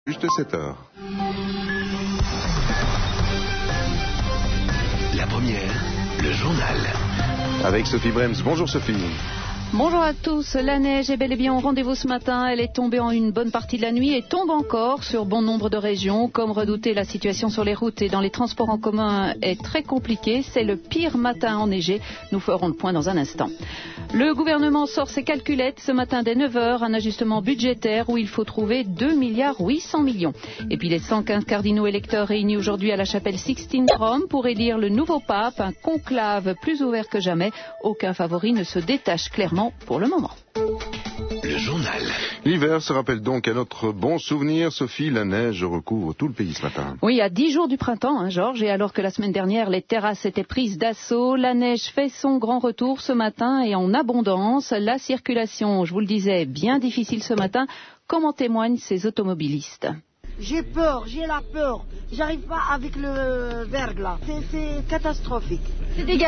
Juste 7 heures. La première, le journal. Avec Sophie Brems. Bonjour Sophie. Bonjour à tous. La neige est bel et bien au rendez-vous ce matin. Elle est tombée en une bonne partie de la nuit et tombe encore sur bon nombre de régions. Comme redouté, la situation sur les routes et dans les transports en commun est très compliquée. C'est le pire matin enneigé. Nous ferons le point dans un instant. Le gouvernement sort ses calculettes ce matin dès 9h, un ajustement budgétaire où il faut trouver 2,8 milliards. Et puis les 115 cardinaux électeurs réunis aujourd'hui à la chapelle Sixtine de Rome pour élire le nouveau pape, un conclave plus ouvert que jamais. Aucun favori ne se détache clairement pour le moment. Le journal. L'hiver se rappelle donc à notre bon souvenir. Sophie, la neige recouvre tout le pays ce matin. Oui, à 10 jours du printemps, Georges, et alors que la semaine dernière, les terrasses étaient prises d'assaut, la neige fait son grand retour ce matin et en abondance. La circulation, je vous le disais, bien difficile ce matin, comme en témoignent ces automobilistes. J'ai peur, j'ai la peur. J'arrive pas avec le verglas là. C'est catastrophique. C'est dégagé ?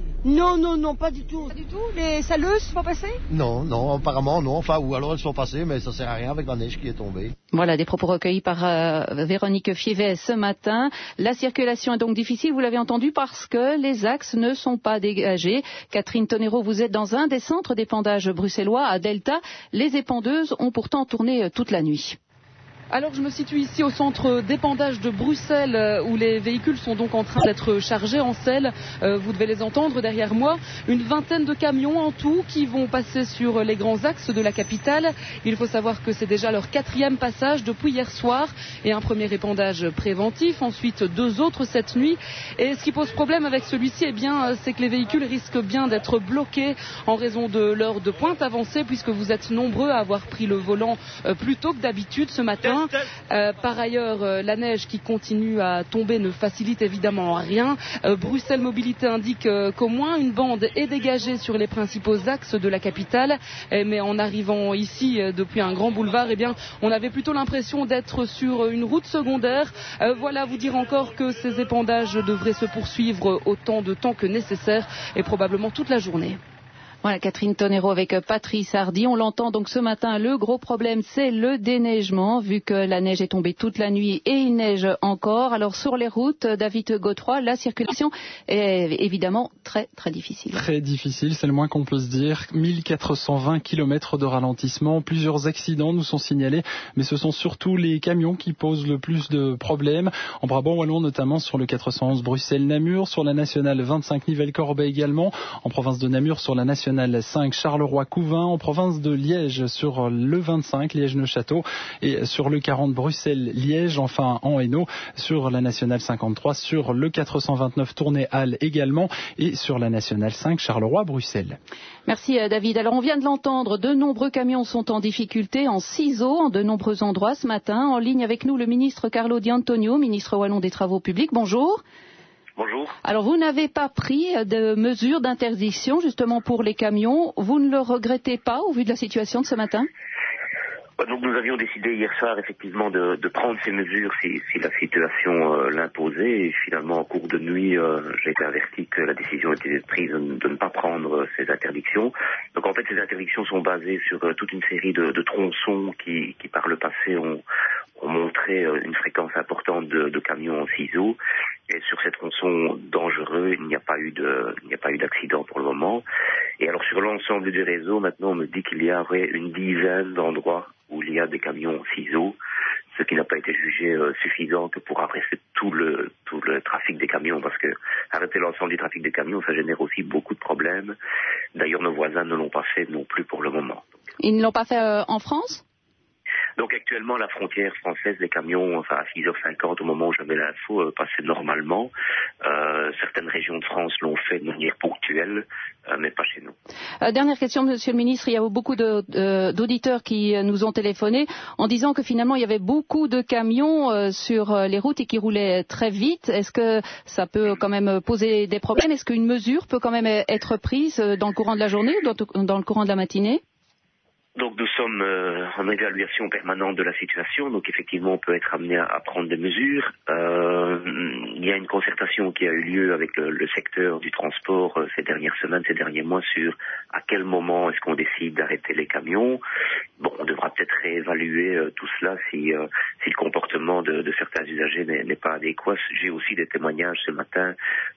Non, pas du tout. Pas du tout. Les saleuses sont passées ? Non, apparemment non. Enfin, ou alors elles sont passées, mais ça sert à rien avec la neige qui est tombée. Voilà, des propos recueillis par Véronique Fievet ce matin. La circulation est donc difficile, vous l'avez entendu, parce que les axes ne sont pas dégagés. Catherine Tonero, vous êtes dans un des centres d'épandage bruxellois, à Delta. Les épandeuses ont pourtant tourné toute la nuit. Alors je me situe ici au centre d'épandage de Bruxelles où les véhicules sont donc en train d'être chargés en selle. Vous devez les entendre derrière moi. Une vingtaine de camions en tout qui vont passer sur les grands axes de la capitale. Il faut savoir que c'est déjà leur 4e passage depuis hier soir et un premier épandage préventif. Ensuite 2 autres cette nuit. Et ce qui pose problème avec celui-ci, c'est que les véhicules risquent bien d'être bloqués en raison de l'heure de pointe avancée puisque vous êtes nombreux à avoir pris le volant plus tôt que d'habitude ce matin. Par ailleurs, la neige qui continue à tomber ne facilite évidemment rien. Bruxelles Mobilité indique qu'au moins une bande est dégagée sur les principaux axes de la capitale. Mais en arrivant ici depuis un grand boulevard, on avait plutôt l'impression d'être sur une route secondaire. Voilà vous dire encore que ces épandages devraient se poursuivre autant de temps que nécessaire et probablement toute la journée. Voilà, Catherine Tonero avec Patrice Hardy. On l'entend donc ce matin, le gros problème c'est le déneigement, vu que la neige est tombée toute la nuit et il neige encore. Alors sur les routes, David Godefroy, la circulation est évidemment très très difficile. Très difficile, c'est le moins qu'on peut se dire. 1420 km de ralentissement, plusieurs accidents nous sont signalés, mais ce sont surtout les camions qui posent le plus de problèmes. En Brabant wallon notamment sur le 411 Bruxelles-Namur, sur la nationale 25 Nivelles-Corbeil également, en province de Namur sur la nationale 5 Charleroi-Couvain, en province de Liège sur le 25 Liège-Neuchâteau et sur le 40 Bruxelles-Liège, enfin en Hainaut sur la nationale 53, sur le 429 Tournai-Halle également et sur la nationale 5 Charleroi-Bruxelles. Merci David. Alors on vient de l'entendre, de nombreux camions sont en difficulté, en ciseaux, en de nombreux endroits ce matin. En ligne avec nous le ministre Carlo Di Antonio, ministre wallon des Travaux publics. Bonjour. Bonjour. Alors vous n'avez pas pris de mesures d'interdiction justement pour les camions. Vous ne le regrettez pas au vu de la situation de ce matin ? Donc nous avions décidé hier soir effectivement de prendre ces mesures si la situation l'imposait et finalement en cours de nuit j'ai été averti que la décision était prise de ne pas prendre ces interdictions. Donc en fait ces interdictions sont basées sur toute une série de tronçons qui par le passé ont montré une fréquence importante de camions en ciseaux. Et sur ces tronçons dangereux, il n'y a pas eu d'accident pour le moment. Et alors sur l'ensemble du réseau, maintenant on me dit qu'il y aurait une dizaine d'endroits où il y a des camions en ciseaux, ce qui n'a pas été jugé suffisant que pour arrêter tout le trafic des camions, parce que arrêter l'ensemble du trafic des camions, ça génère aussi beaucoup de problèmes. D'ailleurs, nos voisins ne l'ont pas fait non plus pour le moment. Ils ne l'ont pas fait en France ? Donc actuellement, la frontière française, les camions, à 6h50 au moment où j'avais l'info, passaient normalement. Certaines régions de France l'ont fait de manière ponctuelle, mais pas chez nous. Dernière question, Monsieur le Ministre. Il y a beaucoup d'auditeurs qui nous ont téléphoné en disant que finalement il y avait beaucoup de camions sur les routes et qui roulaient très vite. Est-ce que ça peut quand même poser des problèmes ? Est-ce qu'une mesure peut quand même être prise dans le courant de la journée ou dans le courant de la matinée ? Donc nous sommes en évaluation permanente de la situation, donc effectivement on peut être amené à prendre des mesures. Il y a une concertation qui a eu lieu avec le secteur du transport ces dernières semaines, ces derniers mois sur à quel moment est-ce qu'on décide d'arrêter les camions. Bon, on devra peut-être réévaluer tout cela si le comportement de certains usagers n'est pas adéquat. J'ai aussi des témoignages ce matin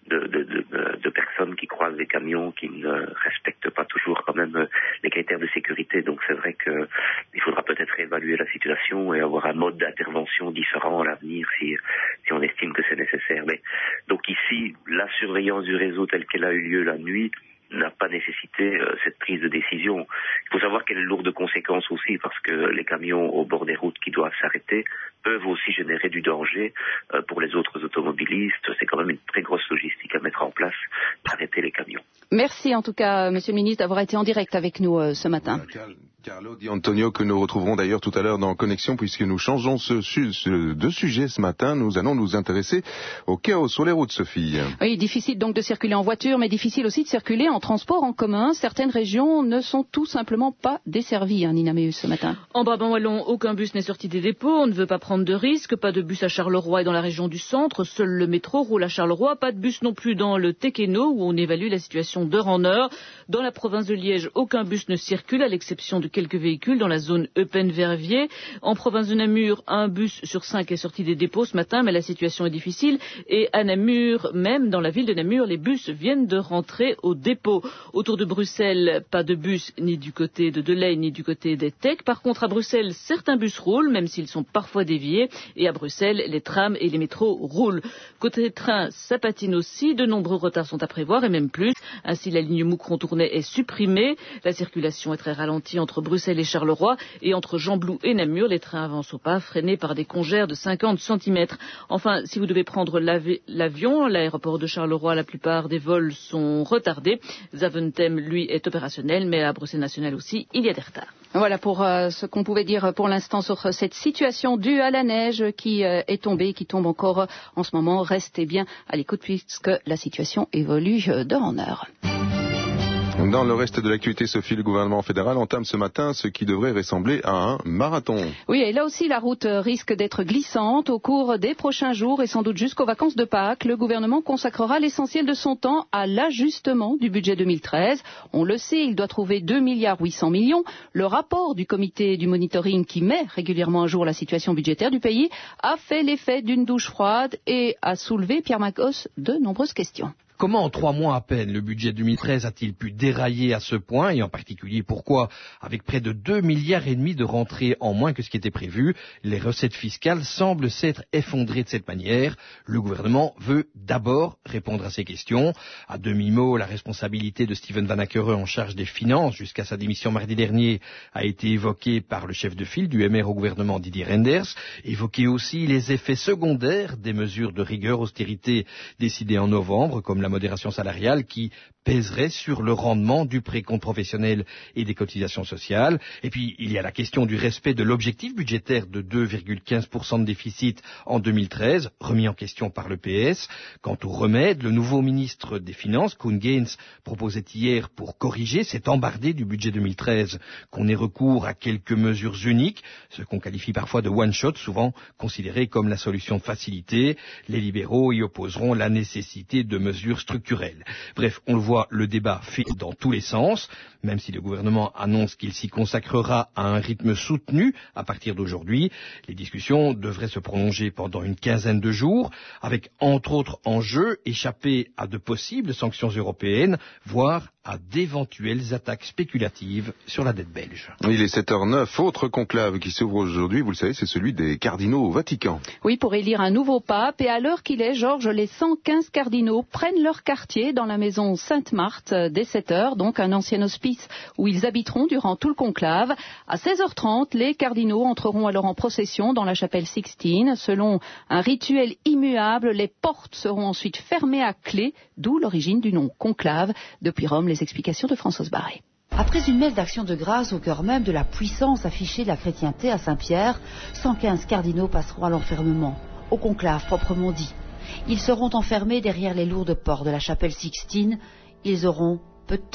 de personnes qui croisent des camions qui ne respectent pas toujours quand même les critères de sécurité. Donc c'est vrai qu'il faudra peut-être réévaluer la situation et avoir un mode d'intervention différent à l'avenir si on estime que c'est nécessaire. Mais donc ici, la surveillance du réseau telle qu'elle a eu lieu la nuit n'a pas nécessité cette prise de décision. Il faut savoir qu'elle est lourde de conséquences aussi parce que les camions au bord des routes qui doivent s'arrêter peuvent aussi générer du danger pour les autres automobilistes. C'est quand même une très grosse logistique à mettre en place pour arrêter les camions. Merci en tout cas, Monsieur le Ministre, d'avoir été en direct avec nous ce matin. Carlo Di Antonio, que nous retrouverons d'ailleurs tout à l'heure dans Connexion, puisque nous changeons de sujet ce matin. Nous allons nous intéresser au chaos sur les routes, Sophie. Oui, difficile donc de circuler en voiture, mais difficile aussi de circuler en transport en commun. Certaines régions ne sont tout simplement pas desservies, Nina Meus, ce matin. En Brabant-Wallon, aucun bus n'est sorti des dépôts. On ne veut pas prendre de risques. Pas de bus à Charleroi et dans la région du centre. Seul le métro roule à Charleroi. Pas de bus non plus dans le Tequeno, où on évalue la situation d'heure en heure. Dans la province de Liège, aucun bus ne circule, à l'exception de quelques véhicules dans la zone Eupen-Verviers. En province de Namur, un bus sur 5 est sorti des dépôts ce matin, mais la situation est difficile. Et à Namur, même dans la ville de Namur, les bus viennent de rentrer au dépôt. Autour de Bruxelles, pas de bus ni du côté de Delay ni du côté des Teck. Par contre, à Bruxelles, certains bus roulent, même s'ils sont parfois déviés. Et à Bruxelles, les trams et les métros roulent. Côté train, ça patine aussi. De nombreux retards sont à prévoir et même plus. Ainsi, la ligne Moucron-Tournai est supprimée. La circulation est très ralentie entre Bruxelles et Charleroi. Et entre Gembloux et Namur, les trains avancent au pas, freinés par des congères de 50 cm. Enfin, si vous devez prendre l'avion, l'aéroport de Charleroi, la plupart des vols sont retardés. Zaventem, lui, est opérationnel, mais à Bruxelles National aussi, il y a des retards. Voilà pour ce qu'on pouvait dire pour l'instant sur cette situation due à la neige qui est tombée, qui tombe encore en ce moment. Restez bien à l'écoute puisque la situation évolue d'heure en heure. Dans le reste de l'actualité, Sophie, le gouvernement fédéral entame ce matin ce qui devrait ressembler à un marathon. Oui, et là aussi, la route risque d'être glissante. Au cours des prochains jours et sans doute jusqu'aux vacances de Pâques, le gouvernement consacrera l'essentiel de son temps à l'ajustement du budget 2013. On le sait, il doit trouver 2,8 milliards. Le rapport du comité du monitoring qui met régulièrement à jour la situation budgétaire du pays a fait l'effet d'une douche froide et a soulevé, Pierre Macos, de nombreuses questions. Comment en 3 mois à peine le budget 2013 a-t-il pu dérailler à ce point et en particulier pourquoi, avec près de 2,5 milliards de rentrées en moins que ce qui était prévu, les recettes fiscales semblent s'être effondrées de cette manière. Le gouvernement veut d'abord répondre à ces questions. À demi-mot, la responsabilité de Steven Van Akkeren en charge des finances jusqu'à sa démission mardi dernier a été évoquée par le chef de file du MR au gouvernement Didier Reynders. Évoquer aussi les effets secondaires des mesures de rigueur austérité décidées en novembre, comme la modération salariale qui pèserait sur le rendement du précompte professionnel et des cotisations sociales. Et puis, il y a la question du respect de l'objectif budgétaire de 2,15% de déficit en 2013, remis en question par le PS. Quant au remède, le nouveau ministre des Finances, Koen Geens, proposait hier pour corriger cet embardé du budget 2013 qu'on ait recours à quelques mesures uniques, ce qu'on qualifie parfois de one-shot, souvent considéré comme la solution de facilité. Les libéraux y opposeront la nécessité de mesures structurelles. Bref, on le voit, le débat file dans tous les sens, même si le gouvernement annonce qu'il s'y consacrera à un rythme soutenu à partir d'aujourd'hui. Les discussions devraient se prolonger pendant une quinzaine de jours, avec entre autres enjeux échapper à de possibles sanctions européennes, voire à d'éventuelles attaques spéculatives sur la dette belge. Il est 7h09. Autre conclave qui s'ouvre aujourd'hui, vous le savez, c'est celui des cardinaux au Vatican. Oui, pour élire un nouveau pape. Et à l'heure qu'il est, Georges, les 115 cardinaux prennent leur quartier dans la maison Sainte-Marthe dès 7h, donc un ancien hospice où ils habiteront durant tout le conclave. À 16h30, les cardinaux entreront alors en procession dans la chapelle Sixtine. Selon un rituel immuable, les portes seront ensuite fermées à clé, d'où l'origine du nom conclave. Depuis Rome, les explications de Françoise Barré. Après une messe d'action de grâce au cœur même de la puissance affichée de la chrétienté à Saint-Pierre, 115 cardinaux passeront à l'enfermement, au conclave proprement dit. Ils seront enfermés derrière les lourdes portes de la chapelle Sixtine. Ils auront peu de temps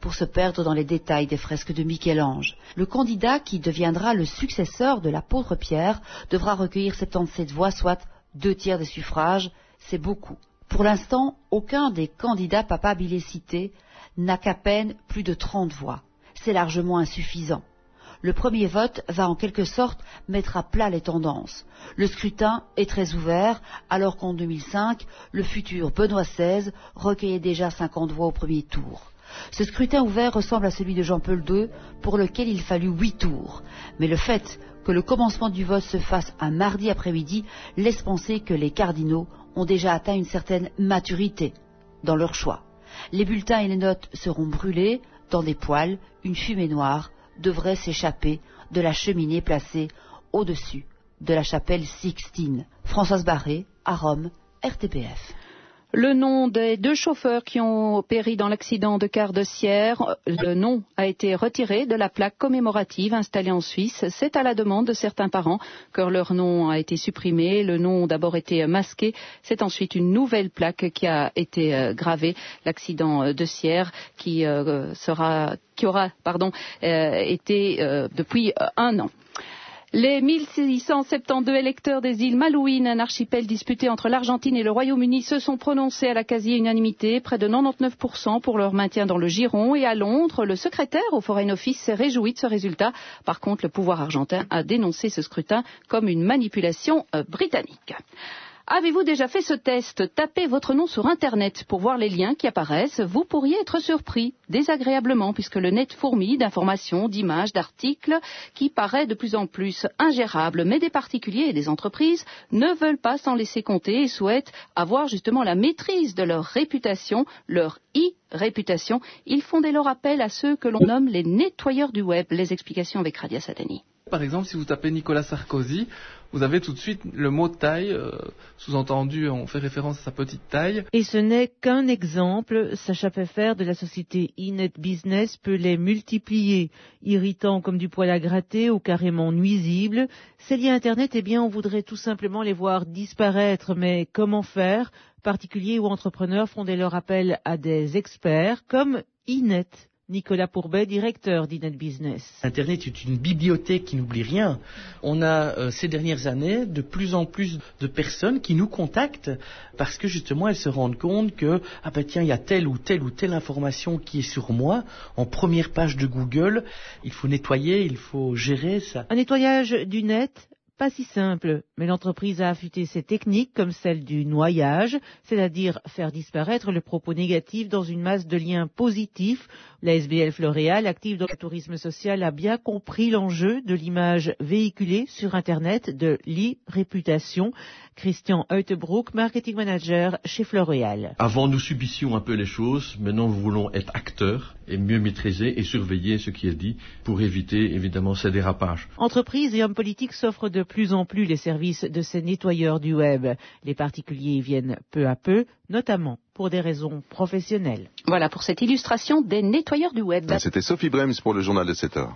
pour se perdre dans les détails des fresques de Michel-Ange. Le candidat qui deviendra le successeur de l'apôtre Pierre devra recueillir 77 voix, soit 2/3 des suffrages. C'est beaucoup. Pour l'instant, aucun des candidats papabilés cités n'a qu'à peine plus de 30 voix. C'est largement insuffisant. Le premier vote va en quelque sorte mettre à plat les tendances. Le scrutin est très ouvert, alors qu'en 2005, le futur Benoît XVI recueillait déjà 50 voix au premier tour. Ce scrutin ouvert ressemble à celui de Jean-Paul II, pour lequel il fallut 8 tours. Mais le fait que le commencement du vote se fasse un mardi après-midi laisse penser que les cardinaux ont déjà atteint une certaine maturité dans leur choix. Les bulletins et les notes seront brûlés dans des poêles, une fumée noire devrait s'échapper de la cheminée placée au-dessus de la chapelle Sixtine. Françoise Barré, à Rome, RTBF. Le nom des 2 chauffeurs qui ont péri dans l'accident de car de Sierre, le nom a été retiré de la plaque commémorative installée en Suisse. C'est à la demande de certains parents que leur nom a été supprimé. Le nom a d'abord été masqué. C'est ensuite une nouvelle plaque qui a été gravée. L'accident de Sierre qui aura été depuis 1 an. Les 1672 électeurs des îles Malouines, un archipel disputé entre l'Argentine et le Royaume-Uni, se sont prononcés à la quasi-unanimité, près de 99% pour leur maintien dans le giron. Et à Londres, le secrétaire au Foreign Office s'est réjoui de ce résultat. Par contre, le pouvoir argentin a dénoncé ce scrutin comme une manipulation britannique. Avez-vous déjà fait ce test? Tapez votre nom sur Internet pour voir les liens qui apparaissent. Vous pourriez être surpris, désagréablement, puisque le net fourmille d'informations, d'images, d'articles qui paraît de plus en plus ingérable. Mais des particuliers et des entreprises ne veulent pas s'en laisser compter et souhaitent avoir justement la maîtrise de leur réputation, leur e-réputation. Ils font dès lors appel à ceux que l'on nomme les nettoyeurs du web. Les explications avec Radia Sadani. Par exemple, si vous tapez Nicolas Sarkozy, vous avez tout de suite le mot taille, sous-entendu, on fait référence à sa petite taille. Et ce n'est qu'un exemple. Sacha Pfeffer de la société eNet Business peut les multiplier. Irritants comme du poil à gratter ou carrément nuisibles. Ces liens Internet, eh bien, on voudrait tout simplement les voir disparaître. Mais comment faire? Particuliers ou entrepreneurs font dès lors appel à des experts comme eNet. Nicolas Pourbet, directeur d'eNet Business. Internet est une bibliothèque qui n'oublie rien. On a ces dernières années de plus en plus de personnes qui nous contactent parce que justement elles se rendent compte que il y a telle ou telle information qui est sur moi en première page de Google. Il faut nettoyer, il faut gérer ça. Un nettoyage du net? Pas si simple, mais l'entreprise a affûté ses techniques comme celle du noyage, c'est-à-dire faire disparaître le propos négatif dans une masse de liens positifs. La SBL Floréal, active dans le tourisme social, a bien compris l'enjeu de l'image véhiculée sur Internet, de l'e-réputation. Christian Heutebroek, marketing manager chez Floréal. Avant, nous subissions un peu les choses. Maintenant, nous voulons être acteurs et mieux maîtriser et surveiller ce qui est dit pour éviter, évidemment, ces dérapages. Entreprises et hommes politiques s'offrent de plus en plus les services de ces nettoyeurs du web. Les particuliers y viennent peu à peu, notamment pour des raisons professionnelles. Voilà pour cette illustration des nettoyeurs du web. C'était Sophie Brems pour le journal de 7 heures.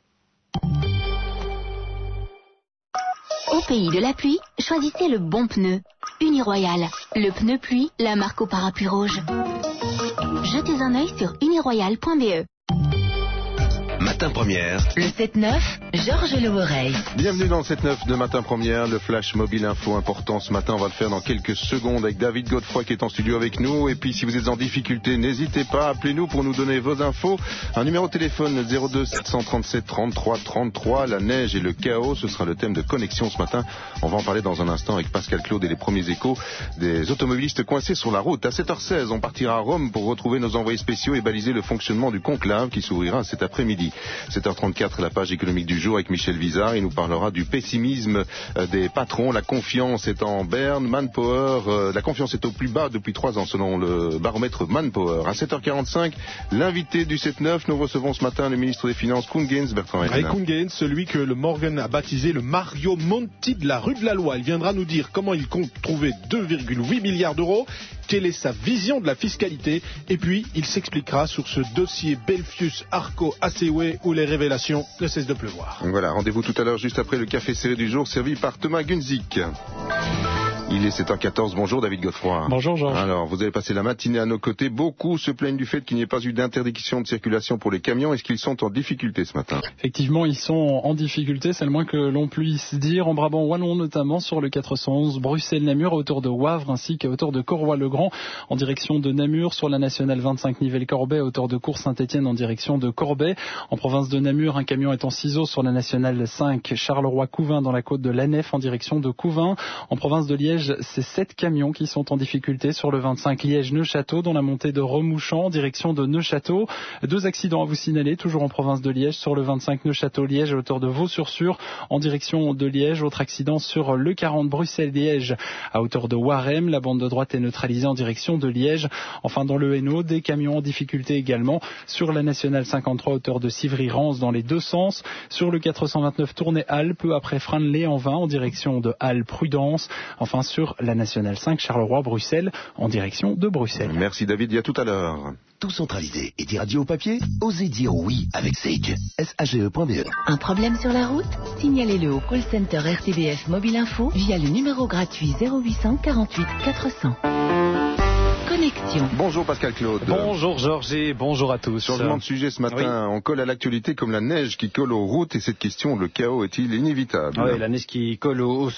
Au pays de la pluie, choisissez le bon pneu. Uniroyal, le pneu pluie, la marque au parapluie rouge. Jetez un œil sur uniroyal.be. Matin Première. Le 7-9, Georges Leoreille. Bienvenue dans le 7-9 de Matin Première, le flash mobile info important ce matin. On va le faire dans quelques secondes avec David Godefroy qui est en studio avec nous. Et puis si vous êtes en difficulté, n'hésitez pas, appelez-nous pour nous donner vos infos. Un numéro de téléphone 02 737 33 33. La neige et le chaos, ce sera le thème de connexion ce matin. On va en parler dans un instant avec Pascal Claude et les premiers échos des automobilistes coincés sur la route. À 7h16, on partira à Rome pour retrouver nos envoyés spéciaux et baliser le fonctionnement du conclave qui s'ouvrira cet après-midi. 7h34, la page économique du jour avec Michel Vizard. Il nous parlera du pessimisme des patrons. La confiance est en berne. Manpower, la confiance est au plus bas depuis 3 ans selon le baromètre Manpower. À 7h45, l'invité du 7-9, nous recevons ce matin le ministre des Finances, Koen Geens, Bertrand Hénin. Koen Geens, celui que le Morgan a baptisé le Mario Monti de la rue de la Loi. Il viendra nous dire comment il compte trouver 2,8 milliards d'euros, quelle est sa vision de la fiscalité, et puis il s'expliquera sur ce dossier Belfius, Arco, ACW où les révélations ne cessent de pleuvoir. Voilà, rendez-vous tout à l'heure juste après le café serré du jour servi par Thomas Gunzik. Il est 7h14, bonjour David Godefroy. Bonjour Georges. Alors, vous avez passé la matinée à nos côtés. Beaucoup se plaignent du fait qu'il n'y ait pas eu d'interdiction de circulation pour les camions. Est-ce qu'ils sont en difficulté ce matin? Effectivement, ils sont en difficulté, c'est le moins que l'on puisse dire. En Brabant wallon notamment, sur le 411 Bruxelles-Namur, à hauteur de Wavre, ainsi qu'à hauteur de Corroy-le-Grand, en direction de Namur, sur la nationale 25 Nivelles-Corbet, à hauteur de Cours-Saint-Étienne, en direction de Corbet. En province de Namur, un camion est en ciseaux sur la nationale 5 Charleroi-Couvin, dans la côte de Lanef, en direction de Couvin. En province de Liège, c'est 7 camions qui sont en difficulté sur le 25 Liège-Neuchâteau, dans la montée de Remouchant, en direction de Neuchâteau. 2 accidents à vous signaler, toujours en province de Liège, sur le 25 Neuchâteau-Liège, à hauteur de Vaux-sur-Sur, en direction de Liège. Autre accident sur le 40 Bruxelles-Liège, à hauteur de Warem. La bande de droite est neutralisée en direction de Liège. Enfin, dans le Hainaut, des camions en difficulté également sur la nationale 53, à hauteur de Civry-Rance, dans les deux sens. Sur le 429 Tournai-Halle, peu après Franley-en-Vin, en direction de Halle-Prudence. Enfin, sur la nationale 5 Charleroi-Bruxelles, en direction de Bruxelles. Merci David, et à tout à l'heure. Tout centraliser et dire adieu au papier? Osez dire oui avec Sage. SAGE.be. Un problème sur la route? Signalez-le au call center RTBF Mobile Info via le numéro gratuit 0800 48 400. Connexion. Bonjour Pascal Claude. Bonjour Georges et bonjour à tous. Changement de sujet ce matin, on colle à l'actualité comme la neige qui colle aux routes et cette question, le chaos est-il inévitable? Oui, la neige qui colle aux